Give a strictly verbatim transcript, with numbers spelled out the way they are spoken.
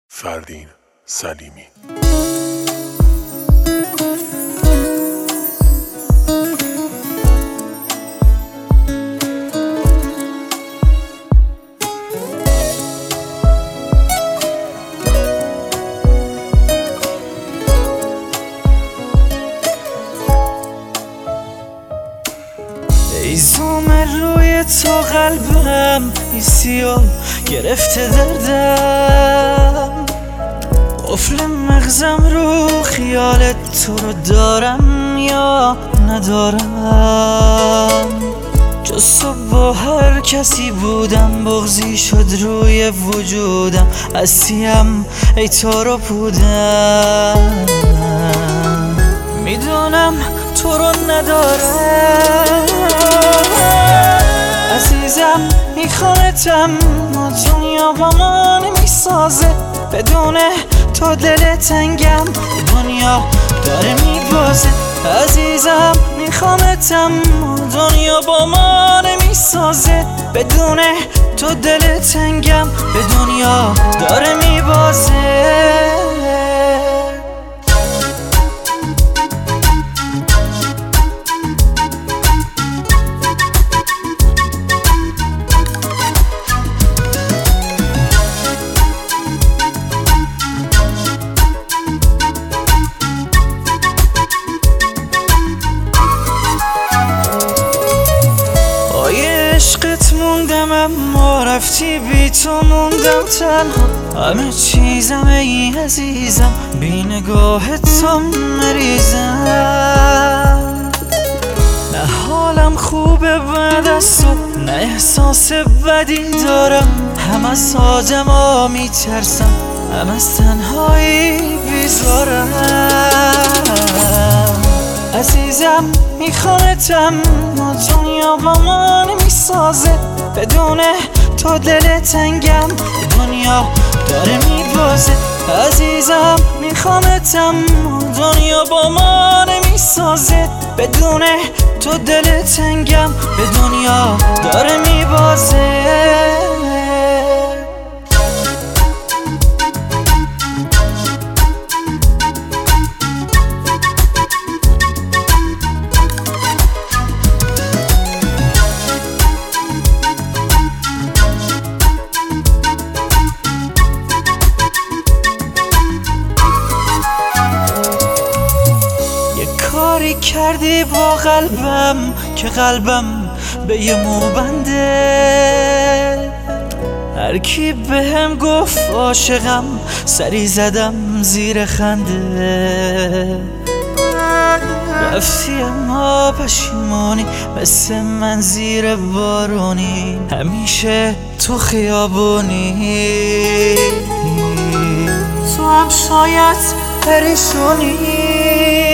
فردین سلیمی. ای زومه روی تو قلبم ایسی و گرفته دردم، قفل مغزم رو خیال تو رو دارم یا ندارم. جز تو با هر کسی بودم بغضی شد روی وجودم، هستیم ای تو رو بودم. میدونم تو رو ندارم عزیزم، میخوانتم و دنیا با ما نمیسازه. بدون تو دل تنگم، دنیا داره میبازه. عزیزم میخوانتم و دنیا با ما نمیسازه. بدون تو دل تنگم، به دنیا داره میبازه. عشقت موندم اما رفتی بی تو موندم تنها. همه چیزم ای عزیزم بی نگاه تو مریضم. نه حالم خوبه بعد از تو، نه احساس بدی دارم. هم از آدما میترسم، هم از تنهایی بیزارم. عزیزم میخوانتم و دنیا با ما نمیسازه. بدون تو دل تنگم، دنیا داره میبازه. عزیزم میخوانتم و دنیا با ما نمیسازه. بدون تو دل تنگم، به دنیا داره میبازه. کاری کردی با قلبم که قلبم به یه مو بنده. هر کی بهم گفت عاشقم، سری زدم زیر خنده. رفتی اما پشیمانی مثل من زیر بارونی، همیشه تو خیابونی. تو هم شاید پریشونی.